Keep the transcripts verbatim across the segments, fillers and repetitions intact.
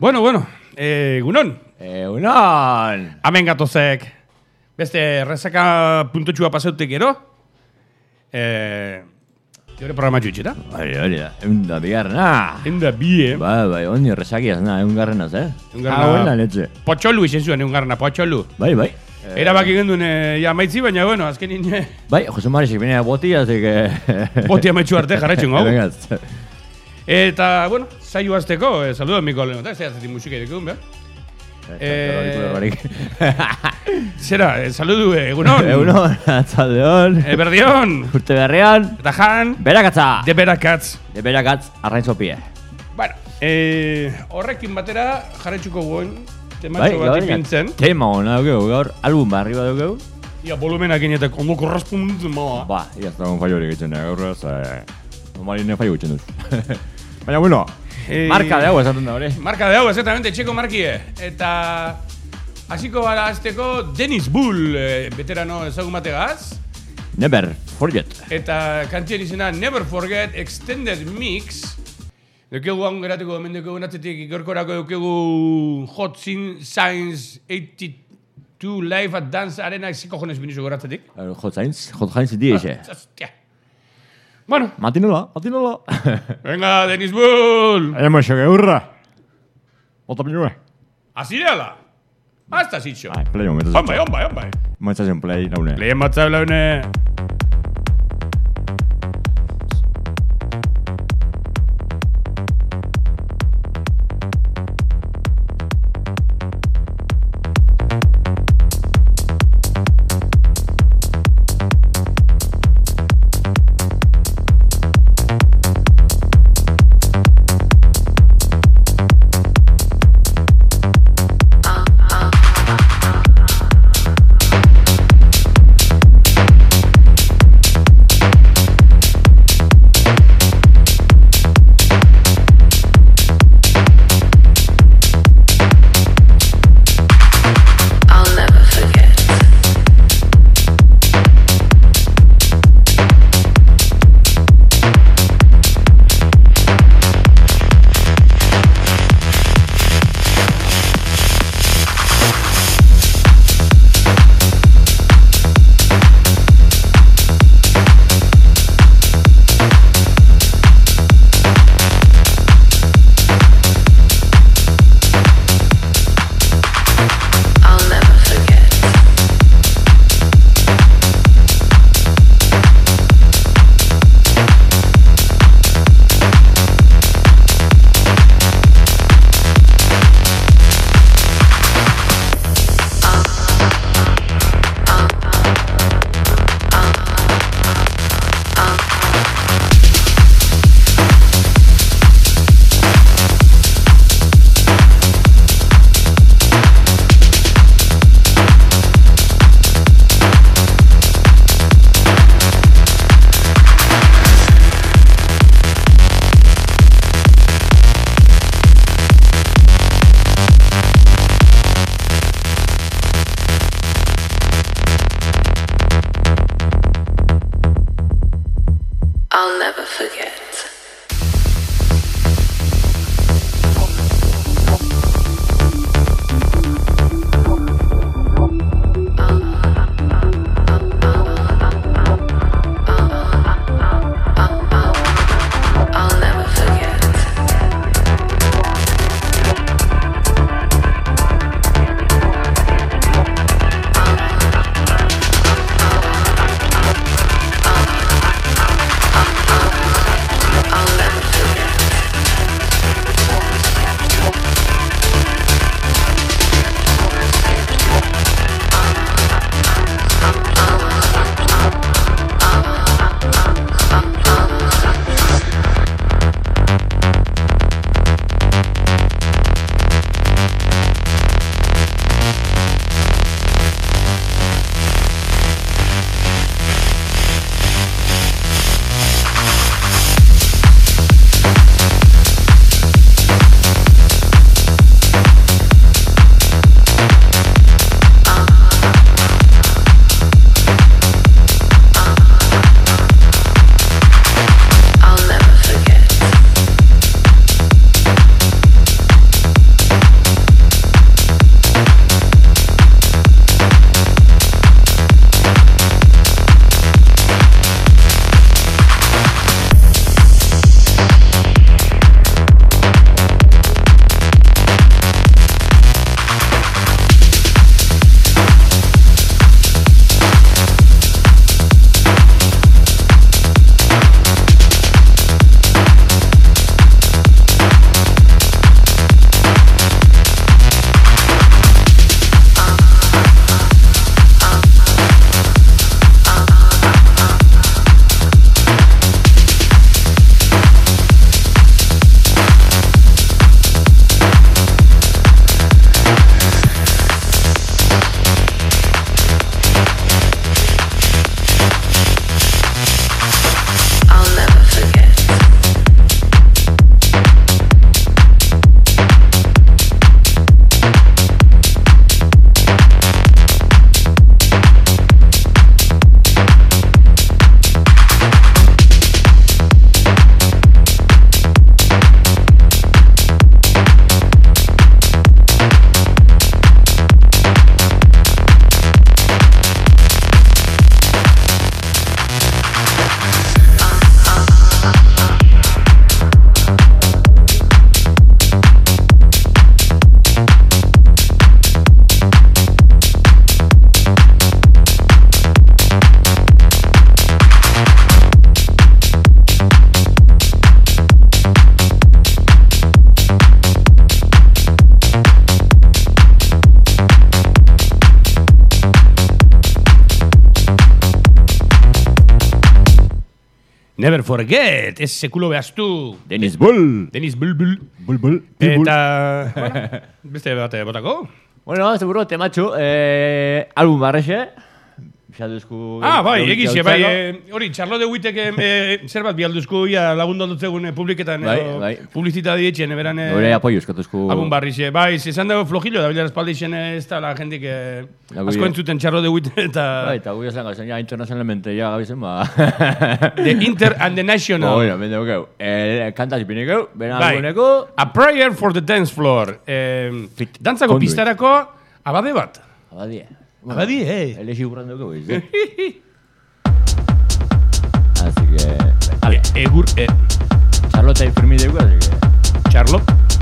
Bueno, bueno, egunon. Egunon. Hemen gatozek. Beste rezaka puntotxua pasautek gero. Eh, Gure programa jutxeta. Hori, hori da. Egun da bigarrena. Enda bie. Ba, bai, ondi horrezakiaz, na, egun garrenaz, eh? Egun garrena. Ah, buena, letxe. Potxolu izen zuen, egun garrana, potxolu. Bai, bai. Erabaki gendun, eh, ja, maitzi, baina, bueno, azkenin... Eh, Bai, Jose Marisik binea boti, así que... Boti amaitxu arte jarretxun, hau. Vengaz. Eta, bueno, saio azteko, eh, saludo miko leheno, eta ez zehazetik musika edekun, behar. Eh, Zera, eh, saludu, eh, egunon. Egunon, atzaldeon. Eberdion. Urte berrian. Eta jan. Berakatza. De berakatz. De berakatz, arrain zopie. Bueno, eh, horrekin batera jarretxuko guen, Bai, tematxo bat ipintzen. Tema hona dugu, gaur, album barri bat dugu. Ia, volumenakin eta ondo korresponditzen maua. Ba, ia ez dagoen fallo hori egiten, gaur, ez, normalinen fallo egiten duz. Baina, bueno, Eh, marka de hau esaten da, hori. Marka de hau, exactamente, txeko markie. Eta hasiko gara azteko Dennis Bull, eh, veterano ezagun bategaz. Never forget. Eta kantien izena Never Forget Extended Mix. Dekegu hau geratuko hemen dekegu natzetik ikorkorako dekegu Hot Science eighty-two Live at Dance Arena ziko jonez binizu goratzetik. Hot Science, Hot Science di eixe. Hostia. Bueno. Matinola, matinola. Venga, Dennis Bull. Emo xoke urra. Ota pinue. Así deala. Hasta zitxo. Ai, play momentu. Hombai, hombai, hombai. Moitzazen play, laune. Lehen batzau laune. I'll never forget. Never Forget, ez sekulo behaztu. Dennis Bull. Dennis Bulbul. Bulbul. Eta, bueno, beste bate botako. Bueno, seguro, tematxo, eh, album barrexe. Xalduzku... Ah, bai, egize, bai, eh, hori, Charlo de Wittek eh, zer bat bialduzku, ia lagundu aldutzegun eh, publiketan, bai, edo, bai. publizita dietxen, eberan... Eh, Hore apoio eskatuzku... Album barrixe, bai, esan dago flojillo, da bilar espaldi xen ez da la jendik eh, Ja, asko gui- entzuten Charlo de Wittek eta... Bai, eta gu esan gazen, ja, internacionalmente, ja, gabizen, ba... The Inter and the National. Bueno, mende gau. Eh, kantaz ipiniko, bena Bai. albuneko... A Prayer for the Dance Floor. Eh, Fit. dantzako Conduit. pistarako abade bat. Abadie. Abadi, eh. Elexi burranduko, ez, eh? Así que... Vale, Egur, eh, Charlotte y Fermi de igual, así que... Charlo.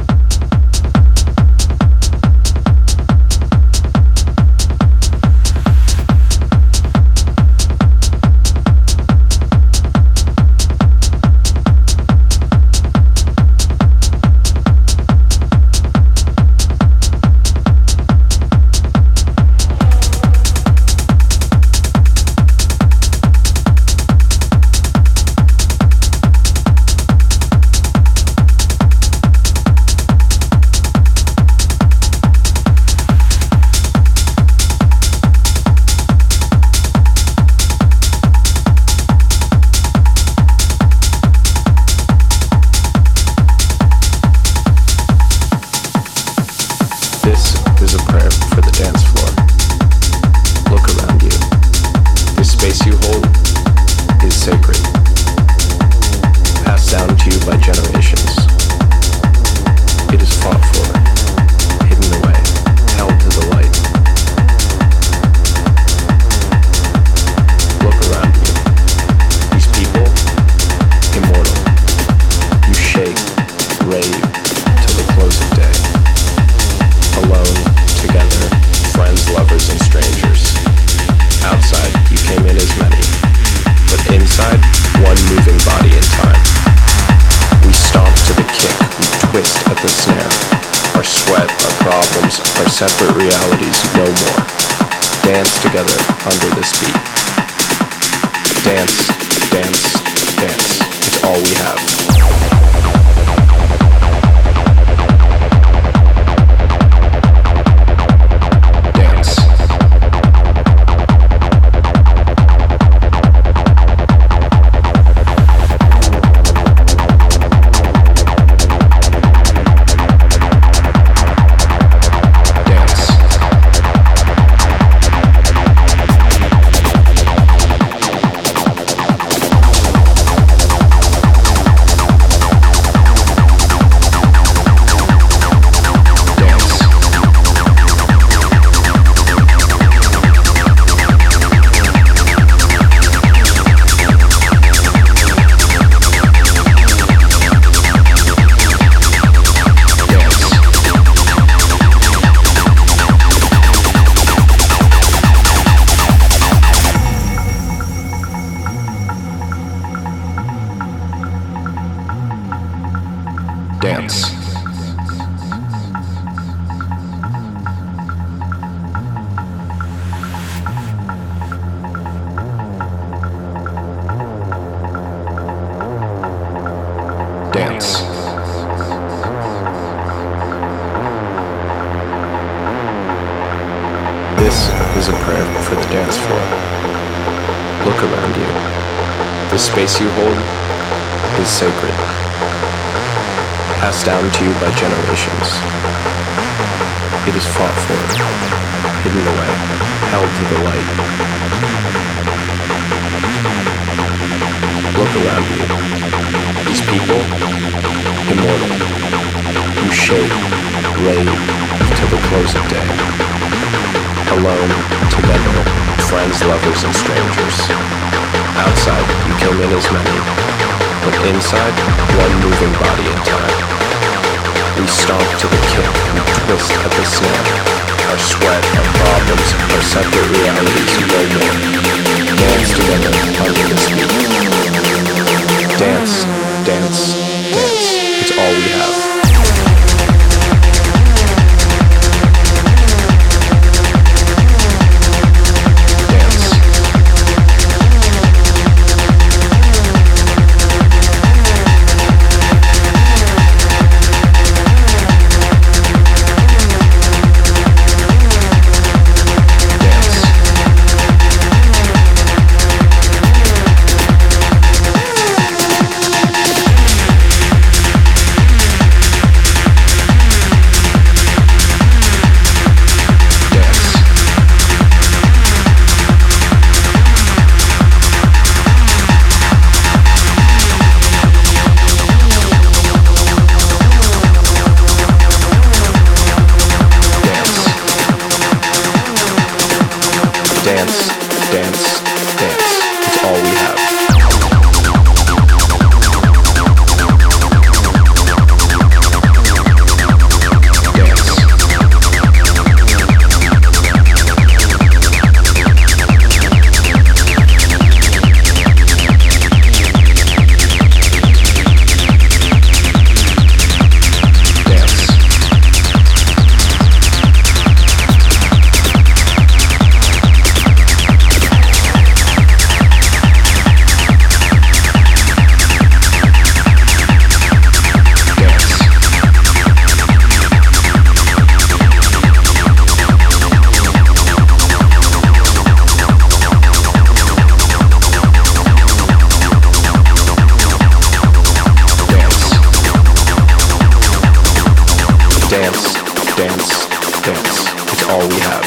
This is a prayer for the dance floor. Look around you. The space you hold is sacred, passed down to you by generations. It is fought for, hidden away, held to the light. Look around you. These people, immortal. You shake, rave, till the close of day. Alone, together, friends, lovers, and strangers. Outside, you came in as many, but inside, one moving body in time. We stomp to the kick, we twist at the snare. Our sweat, our problems, our separate realities, no more. Dance together under this beat. Dance, dance, dance. It's all we have. Dance. Dance. This is a prayer for the dance floor. Look around you. The space you hold is sacred, passed down to you by generations. It is fought for, hidden away, held to the light. Look around you. These people, immortal. You shake, rave, till the close of day. Alone, together, friends, lovers, and strangers. Outside, you came in as many, but inside, one moving body in time. We stomp to the kick, we twist at the snare. Our sweat, our problems, our separate realities, no more. Dance together under this beat. Dance, dance, dance. It's all we have. Dance. Dance, dance, dance. It's all we have.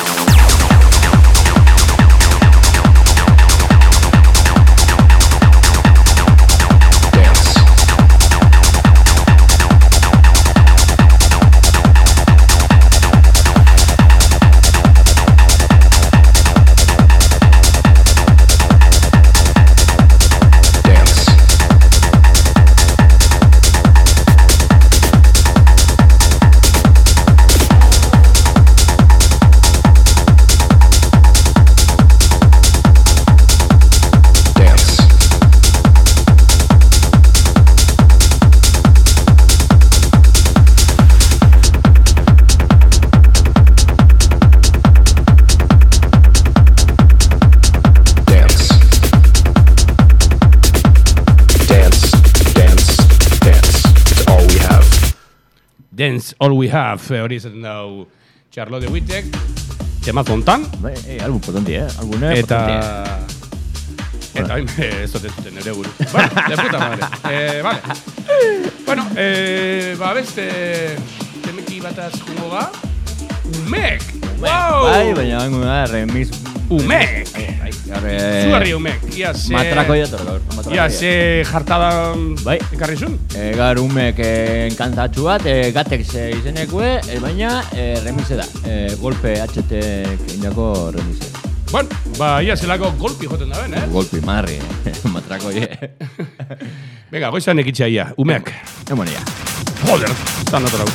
Dance All We Have, hori izaten dau Charlotte de Wittek, tema zontan. Bai, eh, album potentia, eh? Albune Eta... potentia. Eta hain ez dut zuten ere guru. Bueno, de puta madre. Eh, vale. Bueno, eh, ba beste temeki bataz jungo ga. Umek! Wow! Bai, baina bangu da, remix... Umek! Zugarri umek. Ia ze... Matrako jator gaur. Ia ze jartada bai. ekarri zuen. E, gaur umek eh, enkantatxu bat, e, gatek ze izenekue, e, baina e, remixe da. E, golpe H T indako remixe. Bueno, ba, ia zelako golpi joten da ben, eh? Golpi, marri, matrako je. Venga, goizan ekitxea ia, umeak. Emonia. Joder, zan notorau.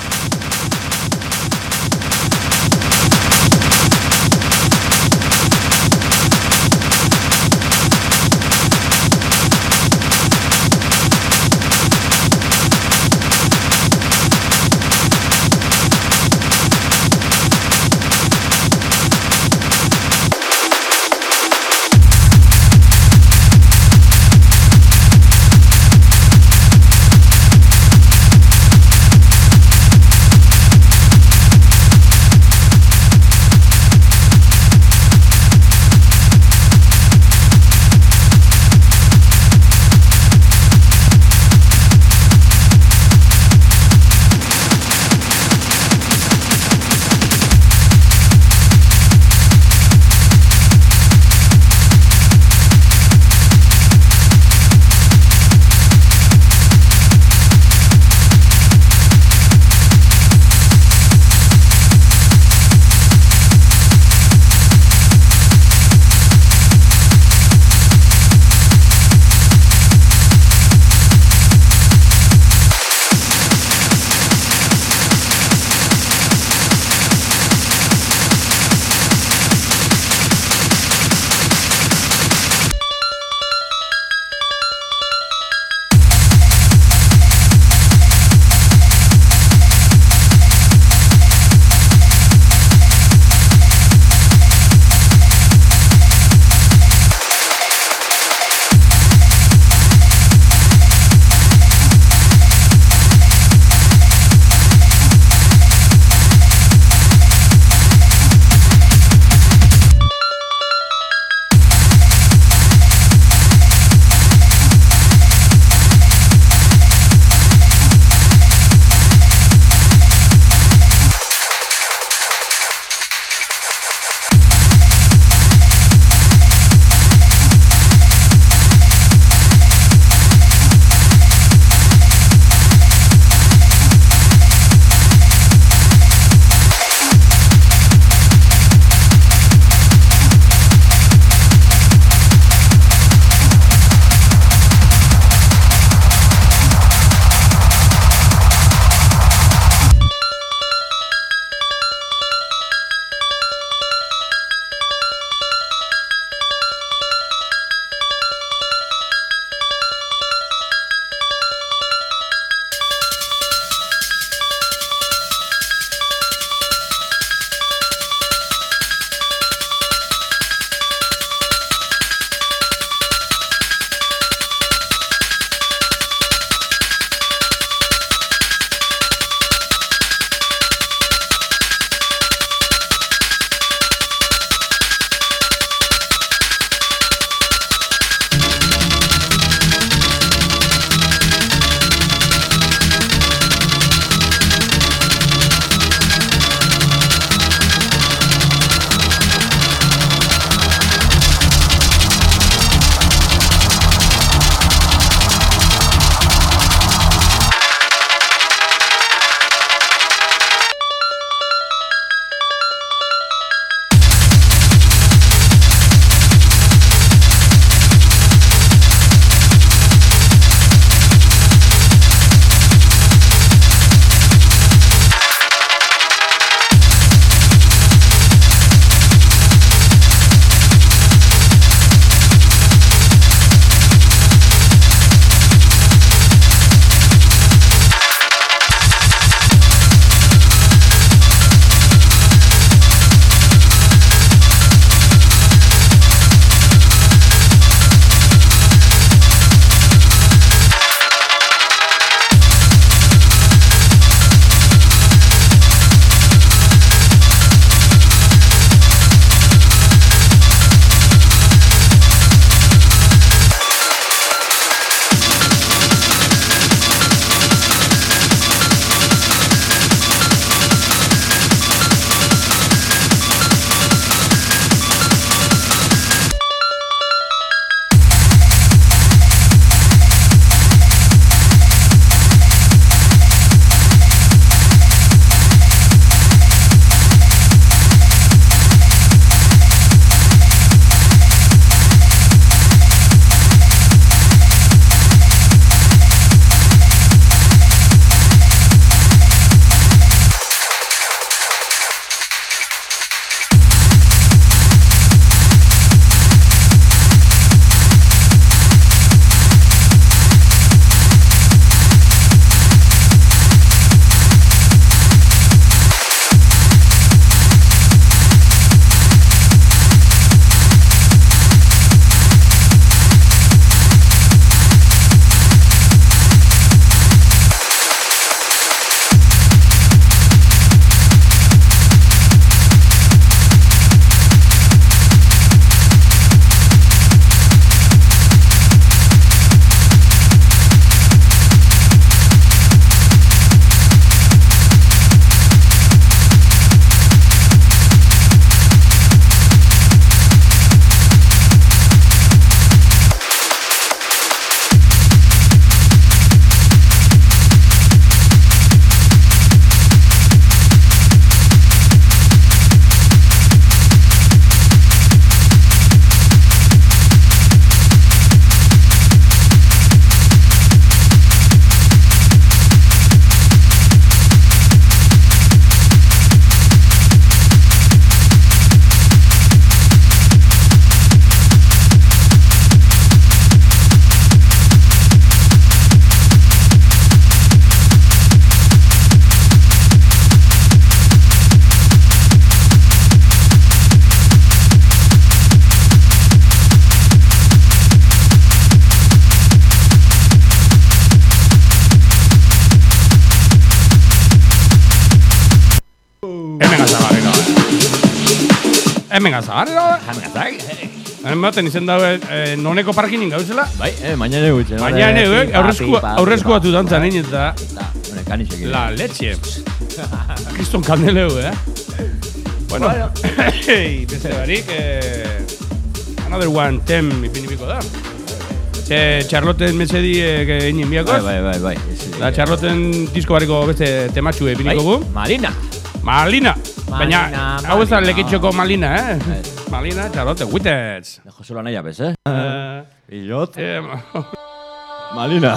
Hemen gazagarrero. Hemen gazagarrero. Hemen gazagarrero. Hemen baten izen daue eh, noneko parkinin gauzela. Bai, eh, mañana egutxe. Baina nego, aurrezko batu dantzan egin eta... Hone, kanixek. La leche. Kriston kandeleu, eh? Bueno, beste barik, eh, another one, tem ipinibiko da. Ze Charlotten mesedi egin biakoz. Bai, bai, bai. Da Charlotten disko bariko beste tematxu epiniko gu. Malina. Malina. Baina, hau ez da lekitxoko Malina, eh? Bai. Malina, Charlotte, Wittets. Joselo nahi apes, eh? Eh, Ilot. eh, Malina.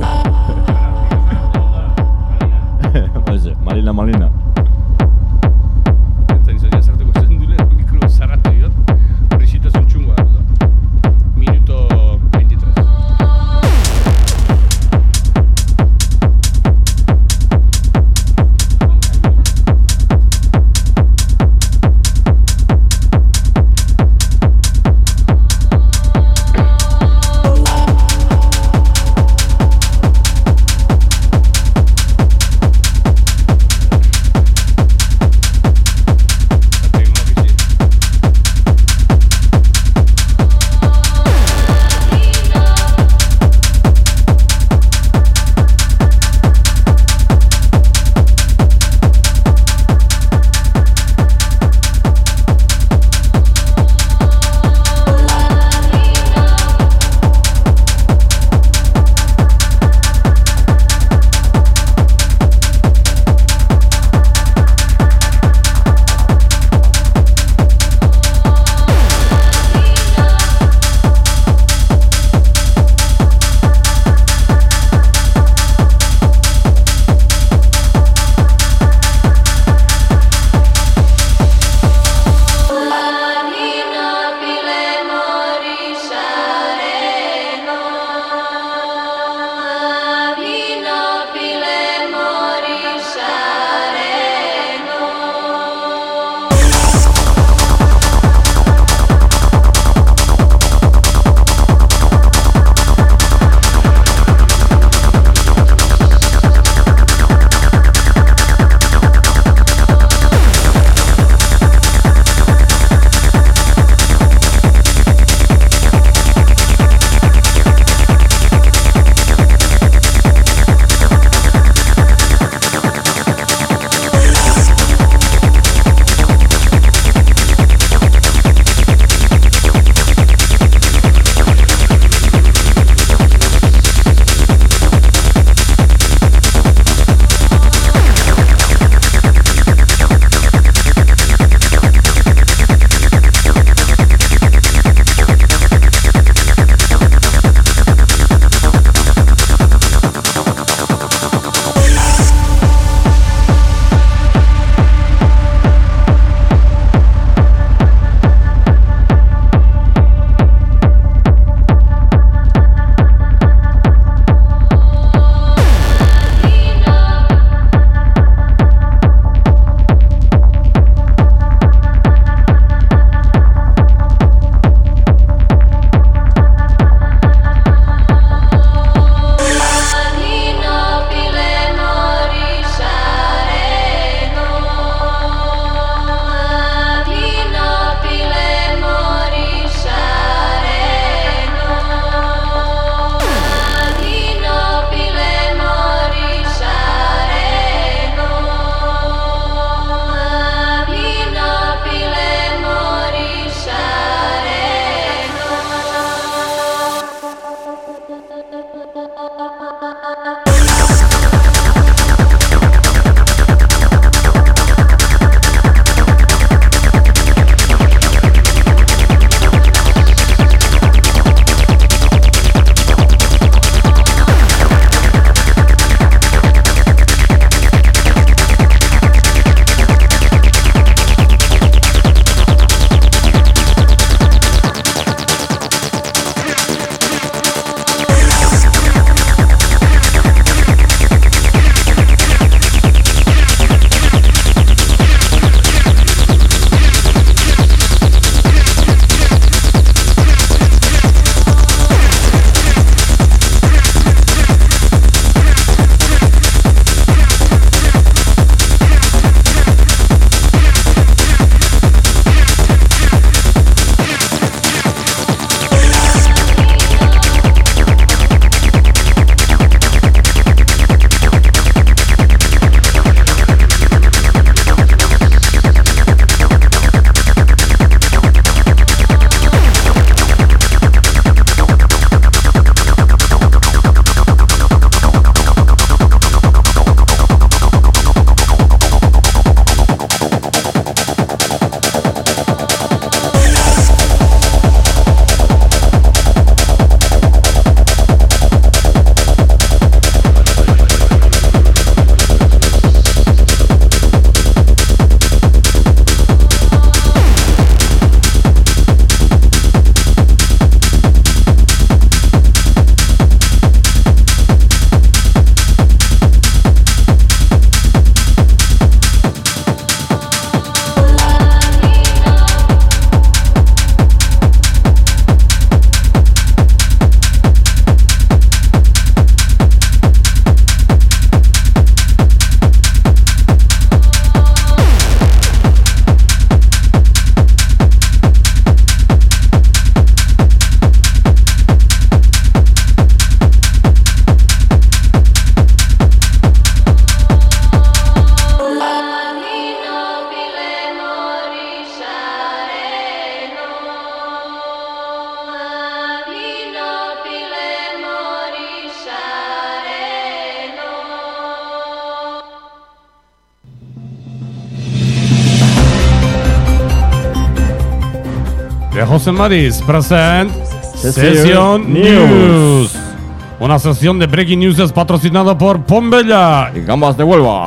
Malina, Malina. Eta nizatia sartuko zen dule, mikro zarratu diot. Horrizitasun txungoa da. Minuto veintitrés. de José Maris present Session Session News. News. Una sesión de Breaking News es patrocinada por Pombella. Y Gambas de Huelva.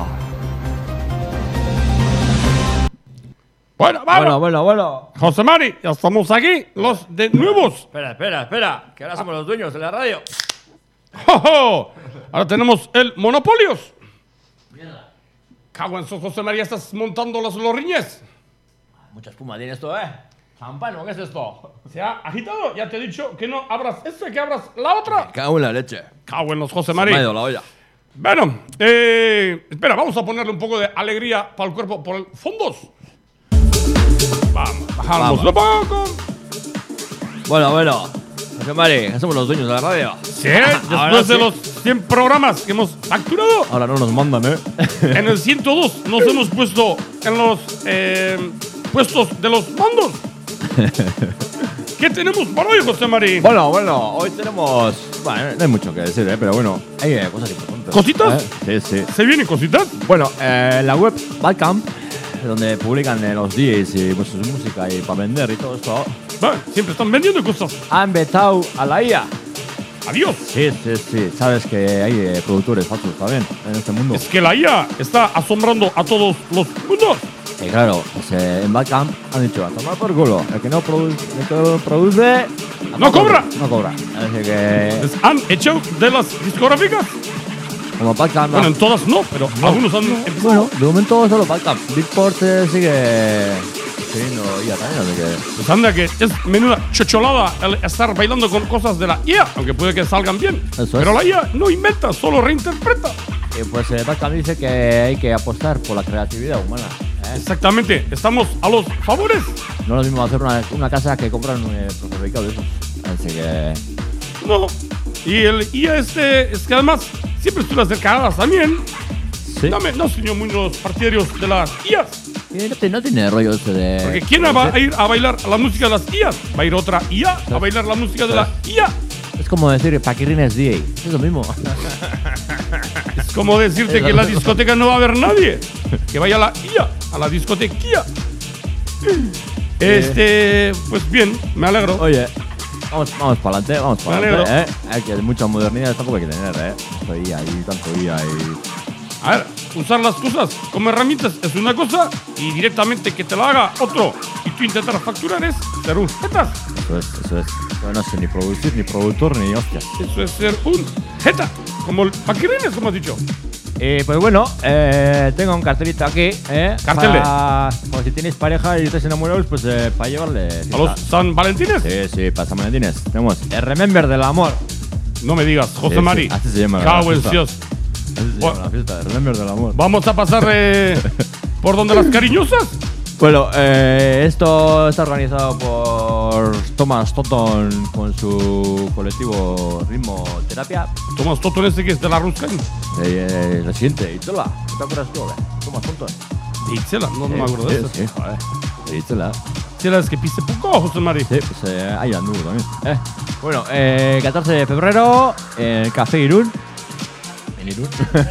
Bueno, vamos. Bueno, bueno, bueno. José Mari, ya estamos aquí, los de nuevos. Espera, espera, espera. Que ahora somos los dueños de la radio. ¡Jo, jo! Ahora tenemos el Monopolios. Mierda. Cago en eso, José María, estás montando los lorriñes. Mucha espuma tiene esto, ¿eh? Champán, ¿o qué es esto? Se ha agitado, ya te he dicho que no abras esta, que abras la otra. Cago en la leche. Cago en los José Se Mari. me ha ido la olla. Bueno, eh, espera, vamos a ponerle un poco de alegría para el cuerpo por el fondos. Vamos, bajamos un poco. Bueno, bueno. José Mari, que somos los dueños de la radio. Sí, Ahora después de sí. los cien programas que hemos facturado, Ahora no nos mandan, ¿eh? en el ciento dos nos hemos puesto en los eh, puestos de los mandos. ¿Qué tenemos para hoy, José Mari? Bueno, bueno, hoy tenemos... Bueno, no hay mucho que decir, ¿eh? Pero bueno, hay eh, cosas importantes. ¿Cositas? ¿Eh? Sí, sí. ¿Se vienen cositas? Bueno, eh, la web Bandcamp, donde publican eh, los D Js y pues, su música y para vender y todo esto, Vale, siempre están vendiendo cosas. han vetado a la I A. Adiós. Sí, sí, sí. Sabes que hay eh, productores falsos también en este mundo. Es que la I A está asombrando a todos los mundos. Y claro, pues, eh, en Bandcamp han dicho, a tomar por culo. El que no, produ el que no produce... a ¡No tomar por cobra! culo. No cobra. Así que... Les han hecho de las discográficas. Como Bandcamp... Bueno, en todas no, pero algunos han empezado. Bueno, de momento solo Bandcamp. Beatport eh, sigue... teniendo I A también, así que... Pues anda que es menuda chocholada el estar bailando con cosas de la I A, aunque puede que salgan bien. Eso es. Pero la I A no inventa, solo reinterpreta. Y pues eh, Bandcamp dice que hay que apostar por la creatividad humana. ¿eh? Exactamente, estamos a los favores. No es lo mismo hacer una, una casa que comprar un eh, prefabricado de esos. Así que... No. Y el I A este, es que además siempre estuve hacer cagadas también. Sí. No, me, no soy yo muy los partidarios de las I As. Y no, te- no tiene rollo este de... Porque ¿quién va a ir a bailar la música de las I As? Va a ir otra I A a bailar la música de la I A. Es como decir Paquirrines D J. Es lo mismo. Es como decirte que en la discoteca no va a haber nadie. Que vaya a la I A, a la discotequía. Este, pues bien, me alegro. Oye, vamos, vamos para adelante, vamos para Me adelante, ¿eh? Hay que mucha modernidad tampoco hay que tener, ¿eh? Tanto I A y tanto I A y... A ver, usar las cosas como herramientas es una cosa y directamente que te la haga otro y tú intentar facturar es ser un jetas. Eso es, eso es. Yo no sé ni producir, ni productor, ni hostias. Eso es ser un jeta. Como el paquirines, como has dicho. Y pues bueno, eh, tengo un cartelito aquí, ¿eh? Cartele. Para, por si tenéis pareja y estáis enamorados, pues eh, para llevarle... A los San Valentines. Sí, sí, para San Valentines. Tenemos el Remember del amor. No me digas, José Sí, sí, Mari. así se llama la Cago en fiesta. Dios. Así se Bueno. llama la fiesta, el Remember del amor. Vamos a pasar eh, por donde las cariñosas. Bueno, eh, esto está organizado por Thomas Toton con su colectivo Ritmo Terapia. Tomás Toto ese que es de la Ruscan. Eh, eh, la siguiente, Itola. ¿Te acuerdas tú? eh? Thomas Toton. De Itzela, no, no me acuerdo de eso. Sí, joder. De Itola. Itzela es que pise poco, José Mari. Sí, pues eh, ahí anduvo también. Eh. Bueno, eh, catorce de febrero en el Café Irún. En Irún.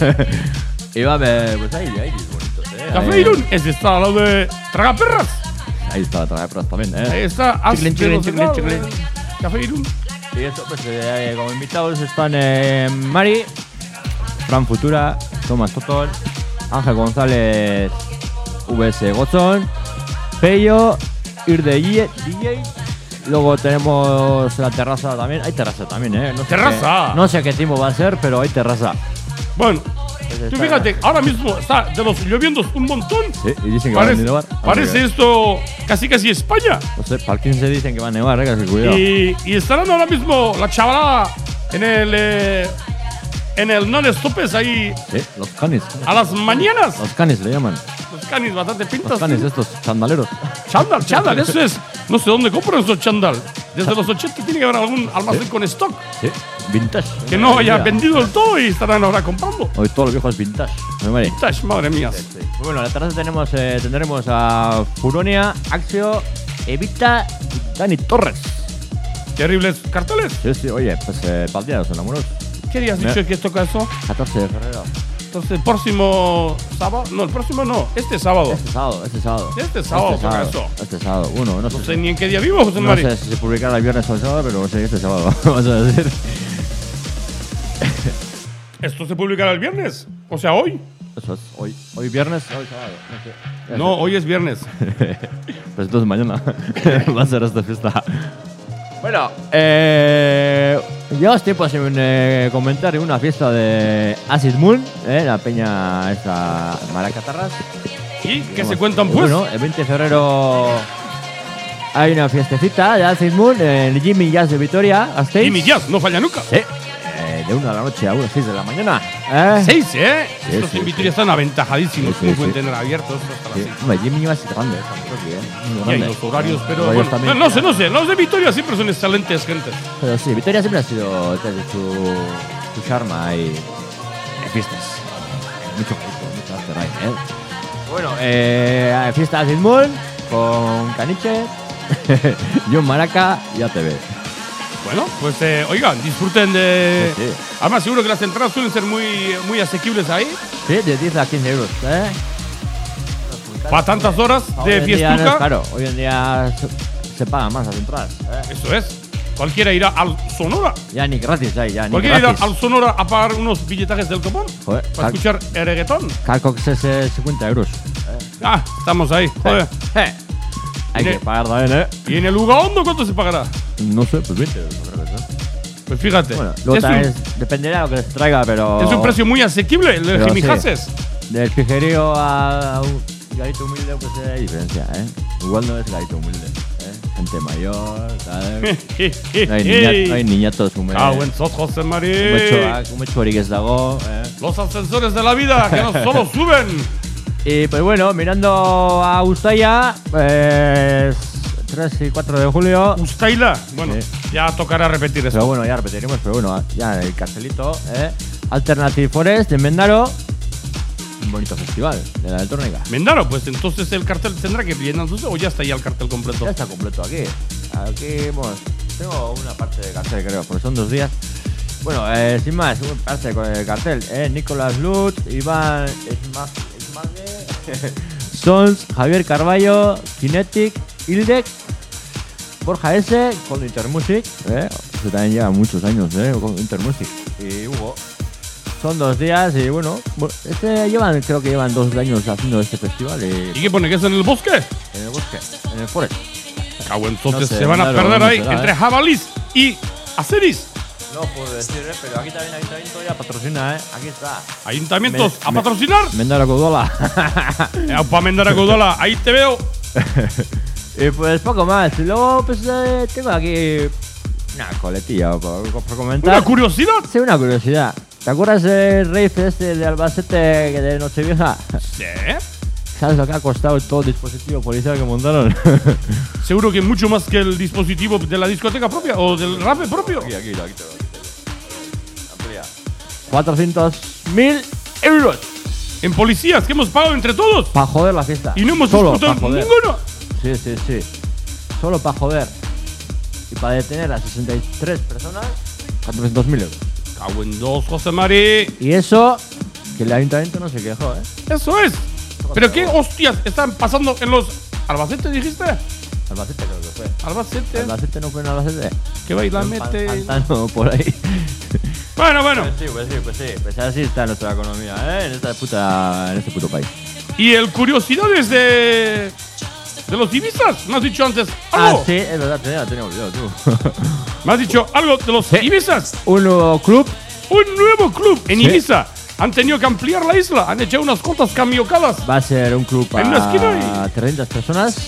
Y va a haber, pues ahí, ahí, bonitos, eh. Café Ahí- Irún, ese está al lado de Tragaperras. Ahí está la traga perras también, eh. Ahí está. As Chiclin, de chiclin, los chiclin, helados, chiclin. eh. Café Irún. Y eso, pues eh, como invitados están eh, Mari, Fran Futura, Tomás Totón, Ángel González, V S Gozón, Pello, Ir de D J. Luego tenemos la terraza también. Hay terraza también, ¿eh? No sé ¡Terraza! qué- no sé qué tiempo va a ser, pero hay terraza. Bueno, Pues tú está- fíjate, ahora mismo está de los lloviendo un montón. Sí, y dicen que va a Parece, nevar. parece esto casi casi España. No sé, para el quince dicen que va a nevar, eh, que cuidado. Y, y estarán ahora mismo la chavalada en el eh, en el no les topes ahí Sí, los canis. a las mañanas. Los canis le llaman. Los canis bastante Los pintas. canis estos, chandaleros. Chándal, chándal, eso es. No sé dónde compran esos chándal. Desde los ochenta tiene que haber algún almacén con stock Sí, vintage. que no haya Mira, vendido el todo y estarán ahora comprando. hoy todo lo viejo es vintage. ¿No, Mari? Tash, madre mía. Pues bueno, en la terraza tenemos, eh, tendremos a Furonia, Axio, Evita y Dani Torres. Terribles carteles. Sí, sí, oye, pues eh, para el día de los enamorados. ¿Qué día has Me- dicho que toca eso? catorce de febrero. Entonces, el próximo sábado. No, el próximo no. Este sábado. Este sábado, este sábado. Este sábado, este por sábado, eso. Este sábado. Bueno, no, No sé. sé ni en qué día vivo, José No Mari. sé si se publicará el viernes o el sábado, pero sí, este sábado. Vamos a decir. Esto se publicará el viernes. O sea, hoy. Eso es. Hoy, hoy viernes, hoy sábado. No sé. Ya No, hoy es viernes. Pues entonces mañana va a ser esta fiesta. Bueno, eh, llevas tiempo sin eh, comentar una fiesta de Acid Moon, eh, la peña esta Maracatarras. ¿Y qué se cuentan, pues? Bueno, el veinte de febrero hay una fiestecita de Acid Moon en el Jimmy Jazz de Vitoria, Gasteiz. Jimmy Jazz, no falla nunca. Sí, eh, de una de la noche a unas seis de la mañana. ¿eh? Seis, ¿eh? Sí, Estos sí, en Vitoria están aventajadísimos. Sí, sí, no pueden sí. tener abiertos hasta las Sí. seis. Hombre, Jimmy Jazz es grande, tampoco aquí, ¿eh? Muy Y hay grande. los horarios, pero Horarios bueno, también. no, no sé, no sé. Los de Vitoria siempre son excelentes gentes. Pero sí, Vitoria siempre ha sido desde su, su charma y hay fiestas. Mucho gusto, mucho after ahí, ¿eh? Bueno, eh, hay fiesta de Acid Moon con Caniche, John Maraca y A T V. Bueno, pues eh, oigan, disfruten de... Sí, sí. Además, seguro que las entradas suelen ser muy, muy asequibles ahí. Sí, de diez a quince euros, ¿eh? Para tantas horas Hoy de en día no es fiestuca. caro, hoy en día se, se pagan más las entradas, ¿eh? Eso es. Cualquiera irá al Sonora. Ya ni gratis hay, ya ni Cualquiera irá gratis. al Sonora a pagar unos billetajes del copón Joder, para cal- escuchar el reggaetón. Calco que es eh, cincuenta euros. Ah, estamos ahí. Joder. Eh, Hay Mire. que pagar también, ¿eh? ¿Y en el Ugaondo cuánto se pagará? No sé, pues veinte euros, creo que es, ¿eh? Pues fíjate. Bueno, luego es, un, también es- dependerá de lo que les traiga, pero... es un precio muy asequible, el de Pero sí. Jimijases. Del pijerío a un garito humilde, pues hay diferencia, ¿eh? Igual no es garito humilde, ¿eh? Gente mayor, ¿sabes? No hay, niña, no hay niñatos humildes. Ah, buen sos, José María. Como chorigues dago, ¿eh? Los ascensores de la vida que no solo suben. Y pues bueno, mirando a Ustaya, pues... tres y cuatro de julio... Ustaila. Bueno, Sí. ya tocará repetir Pero esto. bueno, ya repetiremos, pero bueno, ya el cartelito, ¿eh? Alternative Forest de Mendaro. Un bonito festival de la electrónica. Mendaro, pues entonces el cartel tendrá que llenar o ya está ya el cartel completo. Ya está completo aquí. Aquí, bueno, tengo una parte de cartel, creo, porque son dos días. Bueno, eh, sin más, una parte con el cartel, ¿eh? Nicolás Lut, Iván Esmague, Sons, Javier Carballo, Kinetic, Ildek, Borja S, con Intermusic, ¿eh? Eso también lleva muchos años, ¿eh? Con Intermusic. Y Hugo. Son dos días y bueno, bu- este llevan, creo que llevan dos años haciendo este festival y ¿Y qué pone? ¿Que es en el bosque? en el bosque, en el forest. Cago, entonces No sé, se van a Mendaro, perder ¿cómo ahí será, entre eh? jabalís y aceris. No puedo decir, ¿eh? Pero aquí también Ayuntamiento ya patrocina, ¿eh? Aquí está. Ayuntamientos Me- a me- patrocinar. Mendaro Codola. Eh, para Mendaro Godola, ahí te veo. Y pues poco más. Y luego, pues eh, tengo aquí una coletilla por, por comentar. Una curiosidad. Sí, una curiosidad. ¿Te acuerdas del rave este de Albacete que de Nochevieja? Sí. ¿Sabes lo que ha costado todo el dispositivo policial que montaron? Seguro que mucho más que el dispositivo de la discoteca propia o del rap propio. Aquí, aquí, aquí te lo Amplía. cuatrocientos mil euros En policías que hemos pagado entre todos. para joder la fiesta. Y no hemos Solo disfrutado pa' joder. ninguno. Sí, sí, sí. Solo para joder. Y para detener a sesenta y tres personas, cuatrocientos mil euros. Cago en dos, José Mari. Y eso, que el ayuntamiento no se quejó, ¿eh? Eso es. Pero qué hostias están pasando en los Albacete, dijiste. Albacete creo que fue. Albacete. Albacete no fue en Albacete. Que baila Pan- mete. Pantano por ahí. Bueno, bueno. Pues sí, pues sí, pues sí. Pues así está nuestra economía, ¿eh? En esta puta, en este puto país. Y el curiosidades de. de los Ibizas. ¿Me has dicho antes Ah, algo? sí, es verdad, tenía, tenía olvidado tú. ¿Me has dicho algo de los Ibizas? Un nuevo club. Un nuevo club en Sí. Ibiza. Han tenido que ampliar la isla. Han hecho unas cuantas camiocadas. Va a ser un club En una esquina para hay- trescientas personas.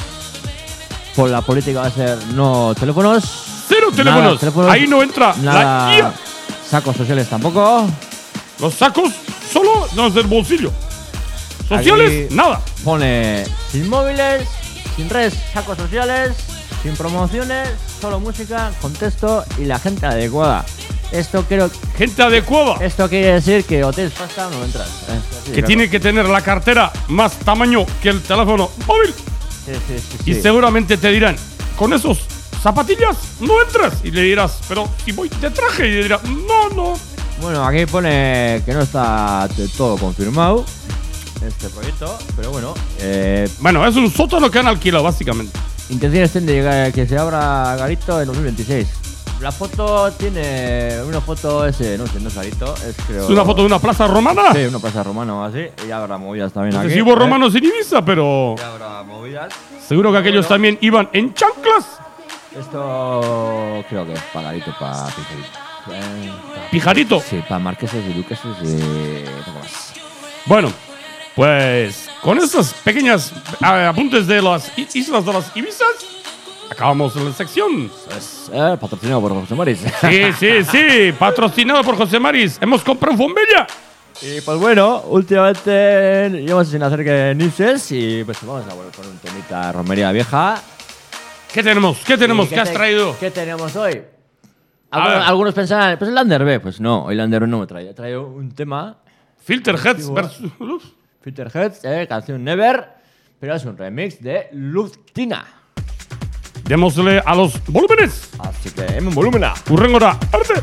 Por la política va a ser no teléfonos. Cero Nada, teléfonos. teléfonos, Ahí no entra la Nada. I A. Sacos sociales tampoco. Los sacos solo los del bolsillo. Sociales, Aquí nada. Pone sin móviles, sin redes, sacos sociales, sin promociones, solo música, contexto y la gente adecuada. Esto creo, Gente adecuada. esto quiere decir que o tienes pasta o no entras. ¿eh? Así, Que claro. tiene que tener la cartera más tamaño que el teléfono móvil. Sí, sí, sí, Y sí. seguramente te dirán, con esos zapatillas no entras. Y le dirás, pero si voy de traje. Y le dirá, no, no, Bueno, aquí pone que no está del todo confirmado este proyecto, pero bueno. Eh, Bueno, es un sótano que han alquilado, básicamente. intenciones tienen de llegar que se abra Garito en dos mil veintiséis. La foto tiene una foto ese, no sé, no es Garito, es creo. ¿Es una foto de una plaza romana? Sí, una plaza romana o así. Y habrá movidas también No aquí. sé si hubo ¿eh? romanos en Ibiza, pero Y habrá movidas. seguro que aquellos también iban en chanclas. Esto creo que es para Garito, para Pijarito. Eh, Pijarito. Sí, para marqueses y duqueses y poco más. Bueno, pues con estas pequeñas eh, apuntes de las i- islas de las Ibizas, acabamos la sección. Es eh, patrocinado por José Maris. Sí, sí, sí, patrocinado por José Maris. Hemos comprado Fombella. Y pues bueno, últimamente llevamos sin hacer que nipses y pues vamos a volver con un temita romería vieja. ¿Qué tenemos? ¿Qué tenemos? ¿Y ¿Qué has te- traído? ¿Qué tenemos hoy? A Algunos, ver. algunos pensarán, pues el Lander B. Pues no, hoy Lander B no me trae. He traído un tema, Filterheads Antiguo. versus... Filterheads, eh, canción Never, pero es un remix de Luftina. Démosle a los volúmenes. Así que en volumen A. Urrengora, arte.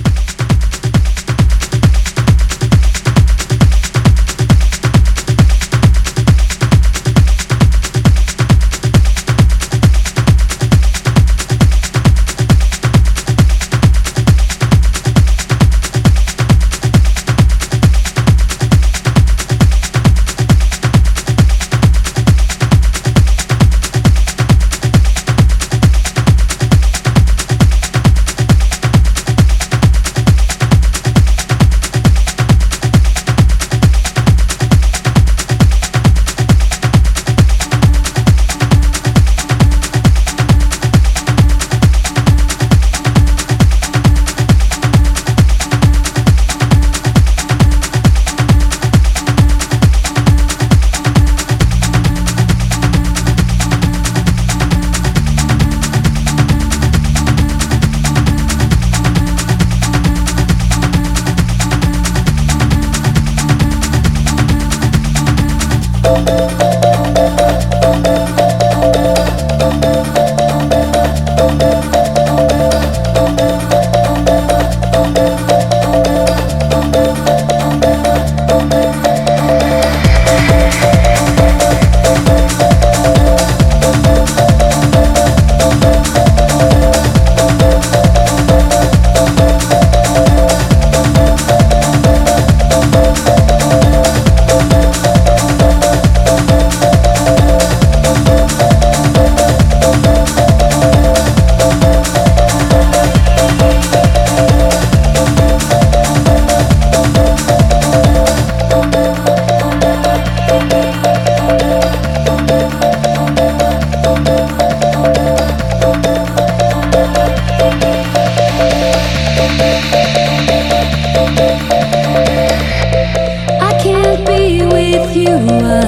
I can't be with you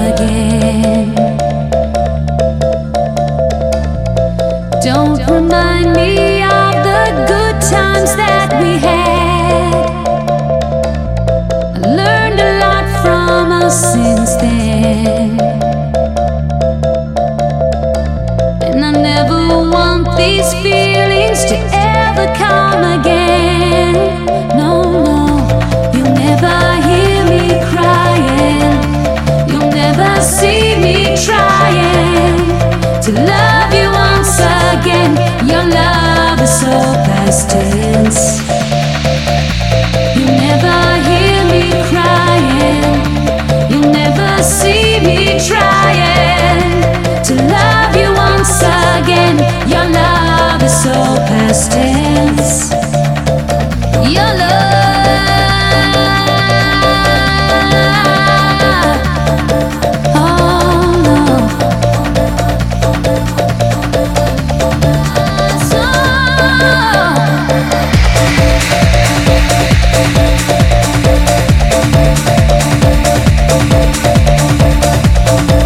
again. Don't remind me of the good times that we had. I learned a lot from us since then. And I never want these feelings to ever come again. No, no, you'll never hear me crying. You'll never see me trying to love you once again. Your love is so past tense. You'll never hear me crying. You'll never see me trying to love you once again. Your love is so past tense. Your love. Oh no. So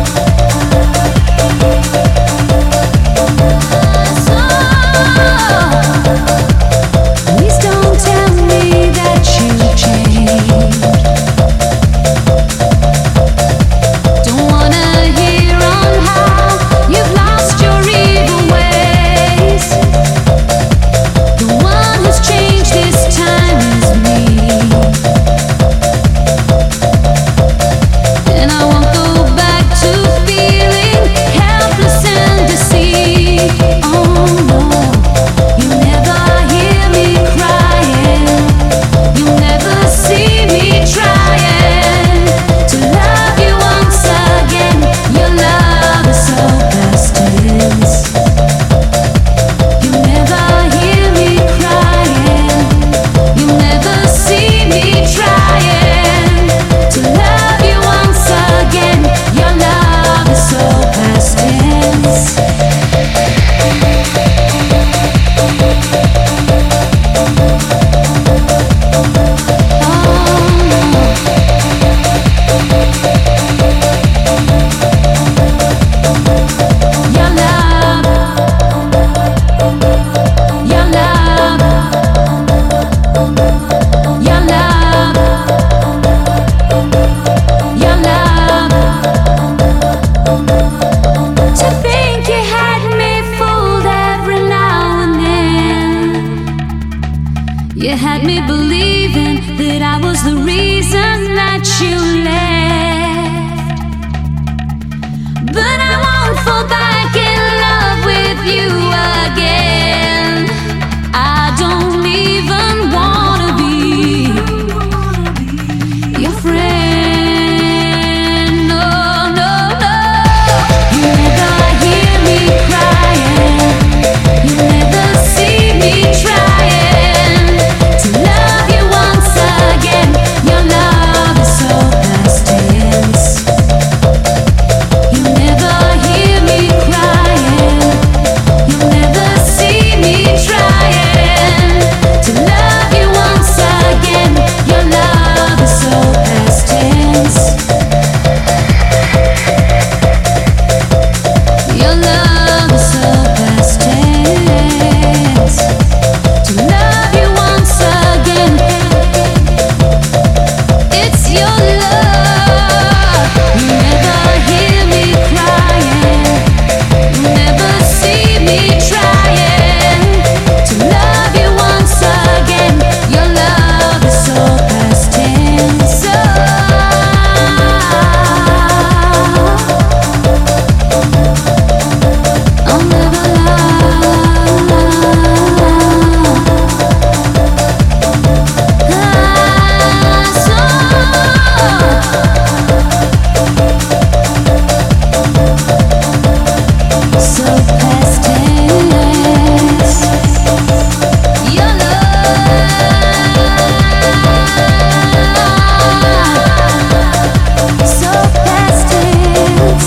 You had me believing that I was the reason that you left. But I won't fall back in love with you again. I don't even wanna be your friend. No, no, no. You never hear me crying. You never see me trying to love you once again. Your love is so past tense. You never hear me crying. You never see me trying to love you once again. Your love is so past tense. Your love is so past tense. To love you once again. It's your love. You never hear me crying. You never see me trying to love you once again. Your love is so past tense. I'll never love. So past tense. Your love. So past tense.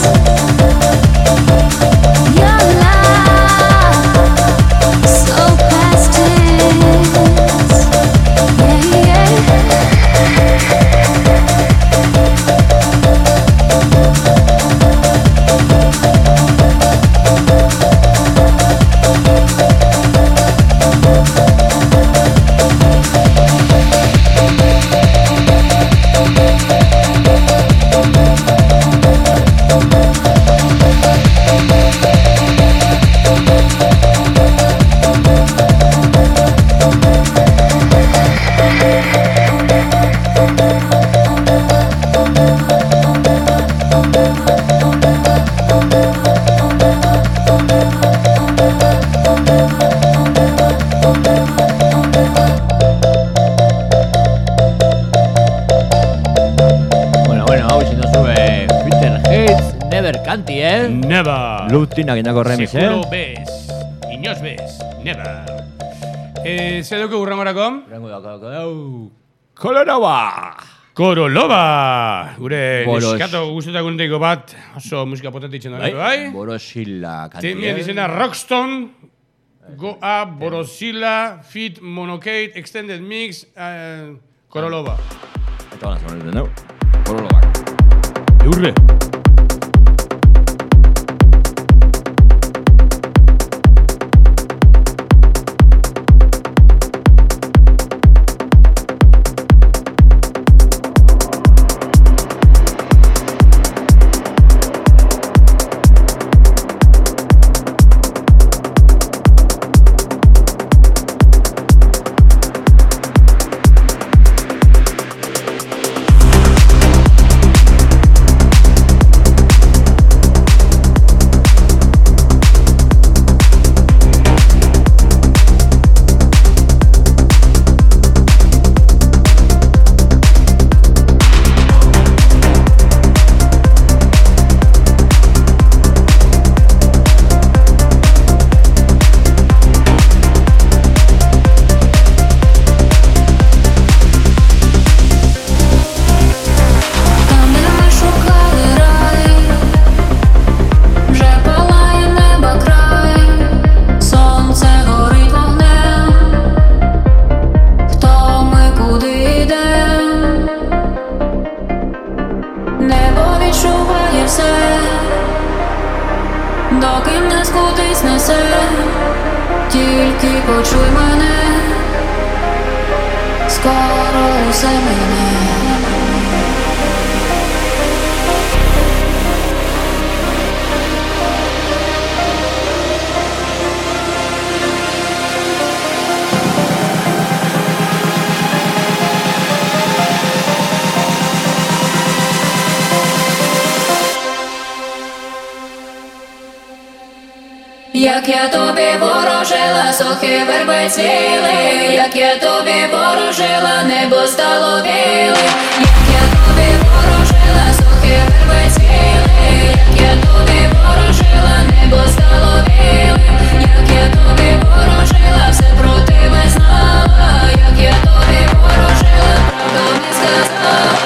Your love. So past tense. Yeah, yeah. Bueno, bueno, hau izin duzue Peter Hates, Never Canti, eh? Never. Luztinak indako remix, eh? Seguro bez. Inoz bez. Never. Eh, zer duke urrangorako? Rengo dako, hau... Koloraba! Koroloba! Gure Boros. neskato guztetako ninteko bat, oso musika potente itxen da, bai? Borosila Canti, Temien eh? izena Rockstone, Go Up, Borosila, Fit, Monocade, Extended Mix, uh, Koroloba. Eta gana zegoen duten, Koloraba. Eurre! доки нас кудись несе, тільки почуй мене, скоро усе мине. Як я тобі ворожила, сухі верби цвіли, як я тобі ворожила, небо стало біле, як я тобі ворожила, сухі верби цвіли, як я тобі ворожила, небо стало біле, як я тобі ворожила, все про тебе знала, як я тобі ворожила, правду не сказала.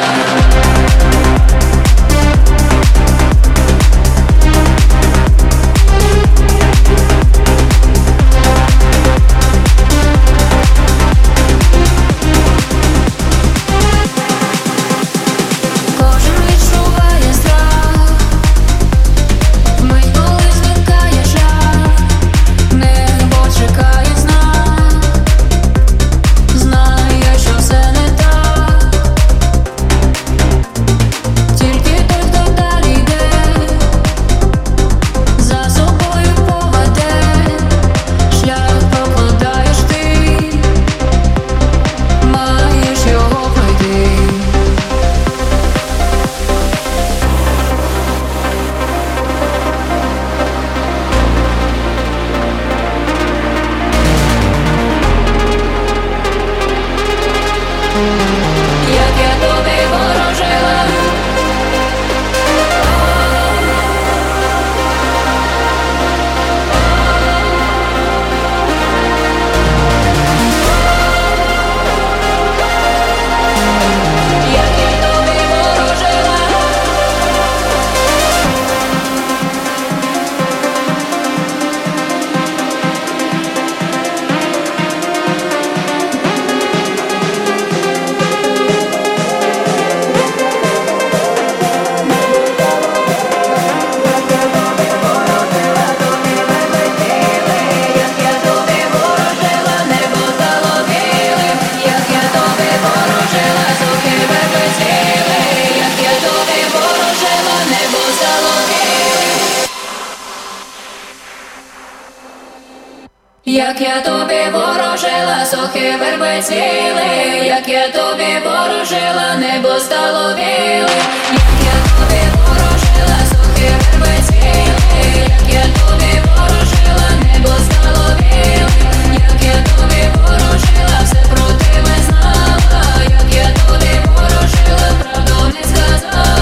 Як я тобі ворожила, сухі верби цвіли, як я тобі ворожила, небо стало біле, як я тобі ворожила, сухі верби цвіли, як я тобі ворожила, небо стало біле, як я тобі ворожила, все про тебе знала, як я тобі ворожила, правду не сказала.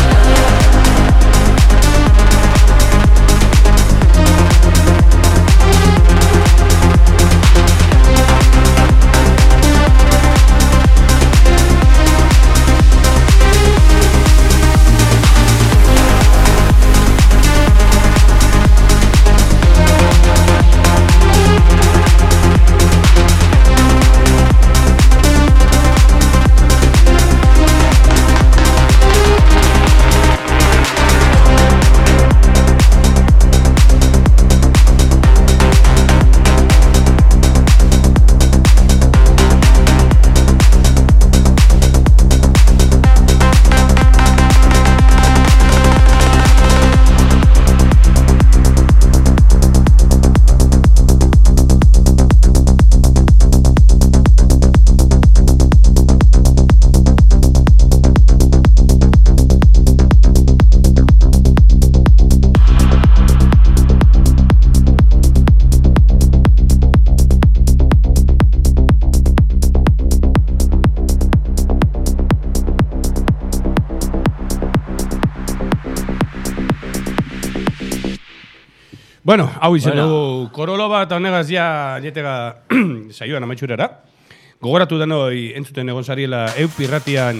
Bueno, hau izan Bueno. dugu korolo bat, eta honegaz ja dietega saioan amaitxurera. Gogoratu denoi entzuten egon zariela Eupirratian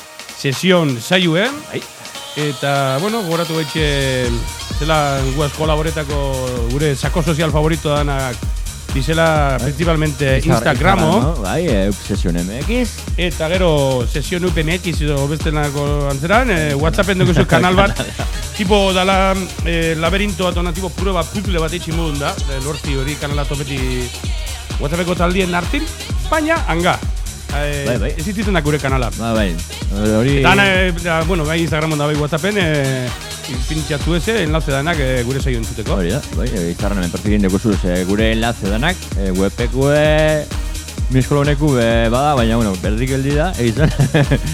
sesion saioen. Bai. Eta, bueno, gogoratu gaitxe zela guaz kolaboretako gure sako sozial favorito danak dizela principalmente Instagramo. Bai, Obsession M X. Eta gero sesion U P M X edo bestenako antzeran, eh, WhatsAppen dugu kanal bat, tipo dala eh, laberinto bat ona, tipo prueba puzzle bat eitxin modun da, eh, lortzi hori kanala topeti WhatsAppeko taldien artin, baina hanga. Eh, bai, bai. Ez iztitzen da gure kanala. Ba, bai. Hori... Eta, eh, da, bueno, bai Instagramon da bai WhatsAppen, eh, pintxatu eze, enlace danak eh, gure saio entzuteko. Hori da, bai, Instagramen perfilin dekuzuz eh, gure enlace danak, eh, webpekue, miskoloneku eh, bada, baina, bueno, berdik geldi da, egizan.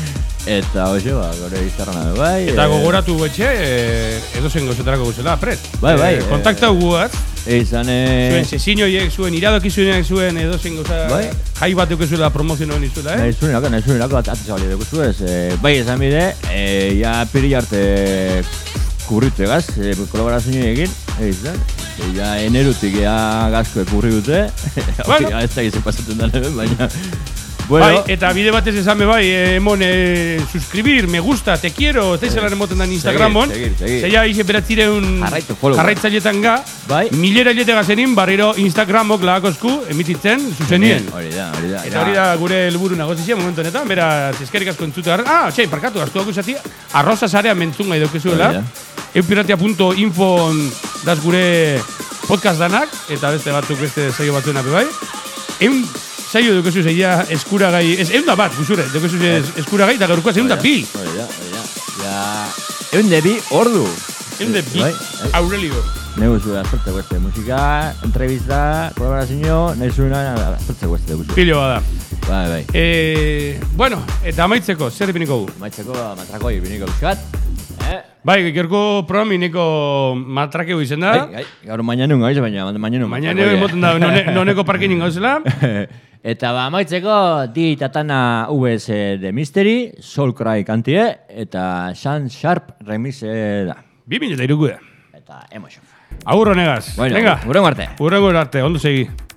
Eta hoxe, ba, gore Instagrama du, bai. Eta eh, gogoratu etxe, eh, edo zen gozetarako gozela, prest. Bai, bai, Eh, eh, kontaktau guaz, Izan, eh... zuen sesinoiek, zuen iradoki zuenak zuen edo zen goza, Bai. jai bat eukezuela promozionoen izuela, eh? Nahi zuenako, nahi zuenako, atzabali dugu zuez. Eh, bai, esan bide, eh, ja piri arte kurritu egaz, eh, kolaborazio egin, izan. Eh, ja enerutik ja gazko kurri dute. Bueno. Ez da gizien pasatzen da neben, baina... Bueno, Bai, eta bide batez esan be bai, eh, emon, eh, suscribir, me gusta, te quiero, eta izelan emoten dan Instagramon. Segir, segir, segir. Zeia ize beratzireun Jarraitu, follow. jarraitzailetan ga, Bai. milera ilete gazenin, barriro Instagramok lagakozku emititzen, zuzenien. Hori da, hori da. Eta hori da gure helburu nagozizia momentu honetan, beraz, eskerrik asko entzutu garren. Ah, txai, parkatu, hartu dago izatia, arroza zarea mentzun gai daukezuela. Hori da. eupiratia punto info daz gure podcast danak, eta beste batzuk beste saio batzuen ape bai. Eun saio dukezu zeia eskuragai, ez, eun da bat, guzure, dukezu eskuragai, eta gaurkoaz eun da bi. Hori da, hori da. Ja, egun de bi ordu. Eun da bi, Bai, bai. Aurelio. Neu zuen aztertzeko este musika, entrevista, kolaborazio, nahi zuen aztertzeko este dugu. Pilo bada. Bai, bai. E, bueno, eta amaitzeko, zer ipiniko gu? Maitzeko matrakoi biniko bizkat. Eh? Bai, gerko programi niko matrakeu izen da. Bai, bai. Gaur mañanun gaiz, baina mañanun. Baina nire emoten da, none, noneko parkinin gauzela. Eta ba, maitzeko, Di Tatana V S de Mystery, Soul Cry kantie, eta Sean Sharp remix da. Bi mineta irugu da. Eta Emotion. Aurro negaz. Bueno, Venga, hurrengo arte. hurrengo arte, ondo segi.